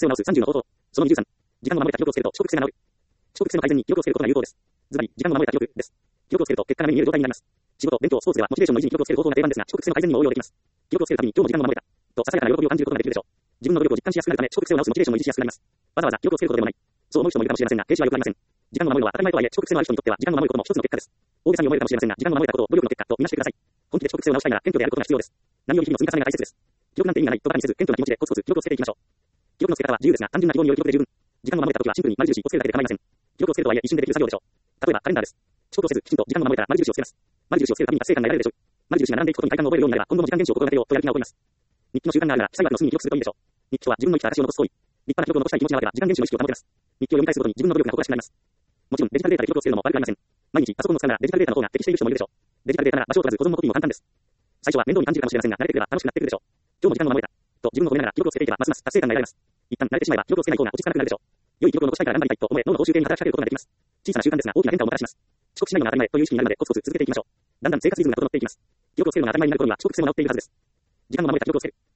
癖を直す30の方法。その23。時間を守れた記憶をつけると遅刻癖が治る。遅刻癖の改善に記憶をつけることが有効です。ズバリ、時間を守れた記憶です。記録をつけると結果が目に見える状態になります。仕事、勉強、スポーツではモチベーションの維持に記録をつける方法が定番ですが、遅刻癖の改善にも応用できます。記録をつけるたびに今日も時間が守れた。とささやかな喜びを感じることができるでしょう。自分の努力を実感しやすくなるため、遅刻癖を直すモチベーションも維持しやすくなります。わざわざ記録をつけることでもない。そう思う人もいるかもしれませんが、停止は良くありません。時間を守るのは当たり前とはいえ、遅刻癖のある人にとっては時間を守ることも一つの結果です。大げさに思えるかもしれませんが、時間を守れたことを努力の結果と見なしてください。本気で遅刻癖を直したいなら謙虚であることが必要です。何より日々の積み重ねが大切です。記録なんて意味がないと馬鹿にせず、謙虚な気持ちでコツコツ記録をつけていきましょう。記録のつけ方は自由ですが、単純な記号による記録で十分。時間を守れたときはシンプルに丸印をつけるだけで構いません。記録をつけるとはいえ一瞬でできる作業でしょう。例えばカレンダーです。遅刻をせずきちんと時間を守れたら丸印をつけます。丸印をつけるたびに達成感が得られるでしょう。丸印が並んでいくことに快感を覚えるようになれば、今後も時間厳守を心がけようとやる気が起こります。日記の習慣があるなら、記載枠の隅に記録するといいでしょう。日記とは自分の生きた証を残す行為。立派な記録を残したい気持ちがあれば、時間厳守の意識を保てます。日記を読み返すごとに自分の努力が誇らしくなります。もちろんデジタルデータで記録をつけるのも悪くありません。毎日パソコンを使うならデジタルデータの方が適している人もいるでしょう。デジタルデータなら場所を取らず保存もコピーも簡単です。最初は面倒に感じるかもしれませんが、慣れてくれば楽しくなってくるでしょう。今日も時間を守れた。と自分を褒めながら記録をつけていけばますます達成感が得られます。一旦慣れてしまえば記録をつけない方が落ち着かなくなるでしょう。良い記録を残したいから頑張りたいと思え、脳の報酬系に働きかけることができます。小さな習慣ですが大きな変化をもたらします。遅刻しないのが当たり前という意識になるまでコツコツ続けていきましょう。だんだん生活リズムが整っていきます。記録をつけるのが当たり前になる頃には遅刻癖も治っているはずです。時間を守れた記録をつける。